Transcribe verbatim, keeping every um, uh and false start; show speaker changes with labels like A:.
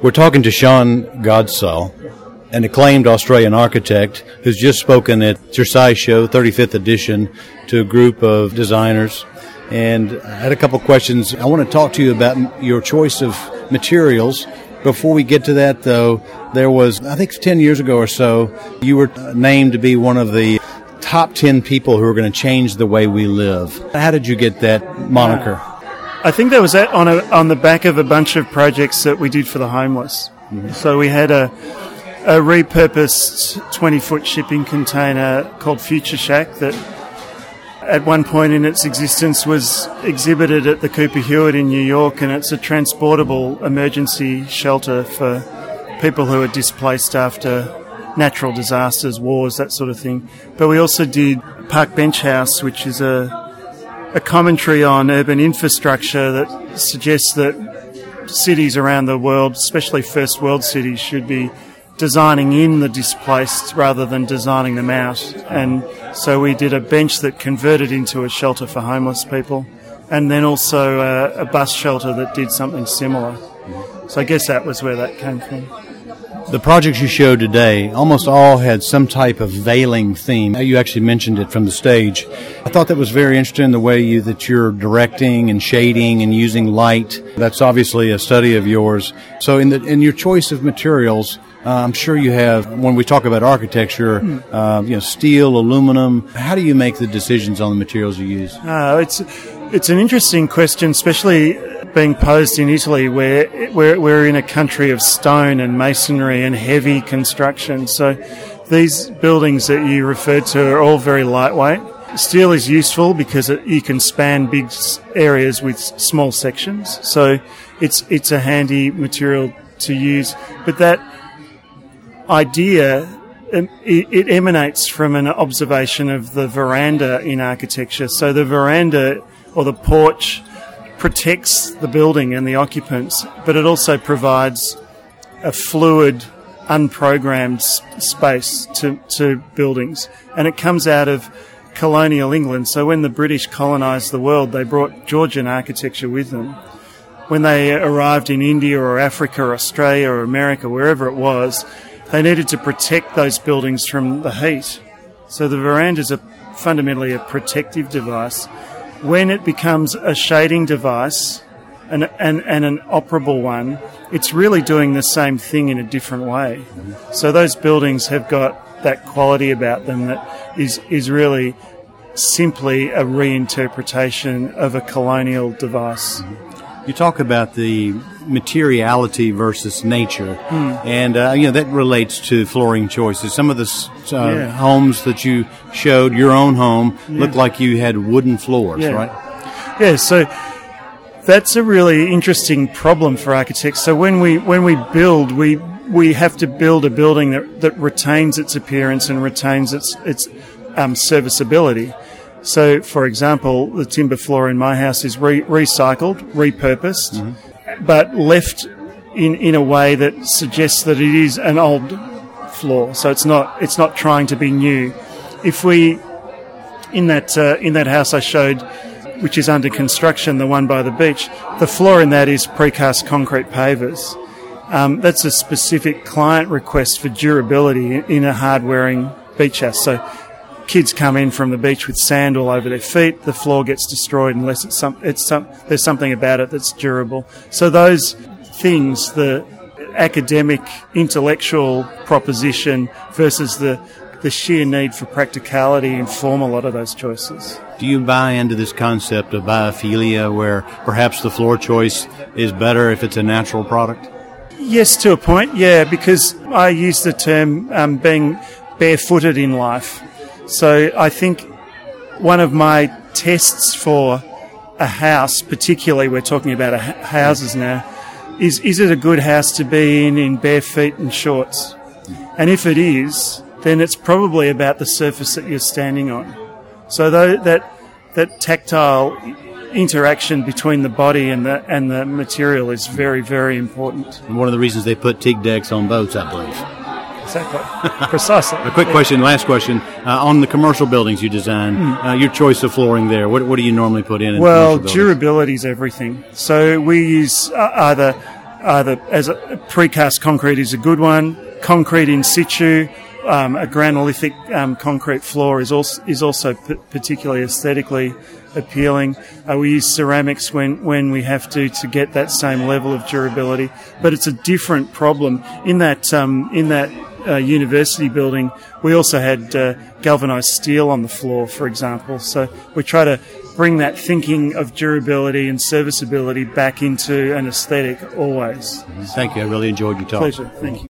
A: We're talking to Sean Godsoe, an acclaimed Australian architect who's just spoken at your SciShow, thirty-fifth edition, to a group of designers. And I had a couple questions. I want to talk to you about your choice of materials. Before we get to that, though, there was, I think ten years ago or so, you were named to be one of the top ten people who are going to change the way we live. How did you get that moniker?
B: I think that was on a, on the back of a bunch of projects that we did for the homeless. Mm-hmm. So we had a, a repurposed twenty-foot shipping container called Future Shack that at one point in its existence was exhibited at the Cooper Hewitt in New York, and it's a transportable emergency shelter for people who are displaced after natural disasters, wars, that sort of thing. But we also did Park Bench House, which is a a commentary on urban infrastructure that suggests that cities around the world, especially first world cities, should be designing in the displaced rather than designing them out. And so we did a bench that converted into a shelter for homeless people, and then also a, a bus shelter that did something similar. So I guess that was where that came from.
A: The projects you showed today almost all had some type of veiling theme. You actually mentioned it from the stage. I thought that was very interesting, the way you that you're directing and shading and using light. That's obviously a study of yours. So in the in your choice of materials, uh, I'm sure you have, when we talk about architecture, uh, you know, steel, aluminum. How do you make the decisions on the materials you use?
B: Uh, it's it's an interesting question, especially being posed in Italy, where we're, we're in a country of stone and masonry and heavy construction. So these buildings that you referred to are all very lightweight. Steel is useful because it, you can span big areas with small sections. So it's it's a handy material to use. But that idea, it, it emanates from an observation of the veranda in architecture. So the veranda or the porch protects the building and the occupants, but it also provides a fluid, unprogrammed space to, to buildings. And it comes out of colonial England. So when the British colonised the world, they brought Georgian architecture with them. When they arrived in India or Africa or Australia or America, wherever it was, they needed to protect those buildings from the heat. So the verandas are fundamentally a protective device. When it becomes a shading device and, and, and an operable one, it's really doing the same thing in a different way. Mm-hmm. So those buildings have got that quality about them that is, is really simply a reinterpretation of a colonial device.
A: Mm-hmm. You talk about the materiality versus nature, mm. and uh, you know that relates to flooring choices. Some of the uh, yeah. homes that you showed, your own home, yeah. looked like you had wooden floors,
B: yeah.
A: right?
B: Yeah. So that's a really interesting problem for architects. So when we when we build, we we have to build a building that, that retains its appearance and retains its its um, serviceability. So, for example, the timber floor in my house is re- recycled, repurposed, mm-hmm. but left in, in a way that suggests that it is an old floor. So it's not it's not trying to be new. If we in that uh, in that house I showed, which is under construction, the one by the beach, the floor in that is precast concrete pavers. Um, that's a specific client request for durability in a hard-wearing beach house. So kids come in from the beach with sand all over their feet, the floor gets destroyed unless it's some, it's some, there's something about it that's durable. So those things, the academic, intellectual proposition versus the, the sheer need for practicality, inform a lot of those choices.
A: Do you buy into this concept of biophilia, where perhaps the floor choice is better if it's a natural product?
B: Yes, to a point, yeah, because I use the term um, being barefooted in life. So I think one of my tests for a house, particularly we're talking about a ha- houses now, is is it a good house to be in in bare feet and shorts? And if it is, then it's probably about the surface that you're standing on. So though that that tactile interaction between the body and the and the material is very, very important.
A: And one of the reasons they put teak decks on boats, I believe.
B: Exactly. Precisely.
A: A quick question, last question. Uh, on the commercial buildings you design, mm. uh, your choice of flooring there, what, what do you normally put in? in
B: well, durability is everything. So we use uh, either either as a precast concrete is a good one, concrete in situ. Um, a granolithic um, concrete floor is also is also p- particularly aesthetically appealing. Uh, we use ceramics when, when we have to to get that same level of durability, but it's a different problem. In that um, in that uh, university building, we also had uh, galvanised steel on the floor, for example. So we try to bring that thinking of durability and serviceability back into an aesthetic always.
A: Thank you. I really enjoyed your talk.
B: Pleasure. Thank you.